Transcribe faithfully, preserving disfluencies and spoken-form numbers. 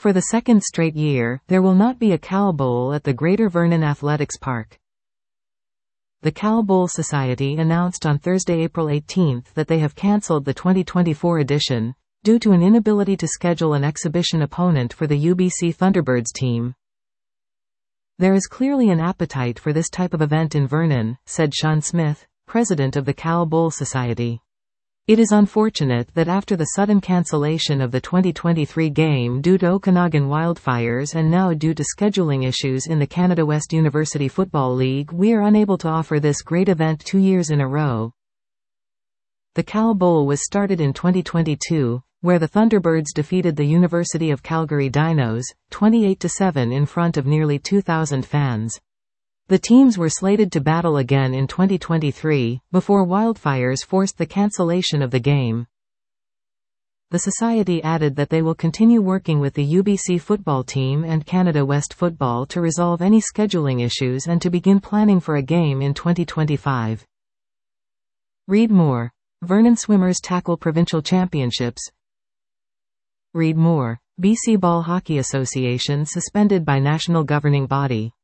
For the second straight year, there will not be a Cal Bowl at the Greater Vernon Athletics Park. The Cal Bowl Society announced on Thursday, April eighteenth, that they have cancelled the twenty twenty-four edition, due to an inability to schedule an exhibition opponent for the U B C Thunderbirds team. There is clearly an appetite for this type of event in Vernon, said Sean Smith, president of the Cal Bowl Society. It is unfortunate that after the sudden cancellation of the twenty twenty-three game due to Okanagan wildfires and now due to scheduling issues in the Canada West University Football League, we are unable to offer this great event two years in a row. The Cal Bowl was started in twenty twenty-two, where the Thunderbirds defeated the University of Calgary Dinos, twenty-eight to seven in front of nearly two thousand fans. The teams were slated to battle again in twenty twenty-three, before wildfires forced the cancellation of the game. The Society added that they will continue working with the U B C football team and Canada West Football to resolve any scheduling issues and to begin planning for a game in twenty twenty-five. Read more. Vernon Swimmers tackle provincial championships. Read more. B C Ball Hockey Association suspended by National Governing Body.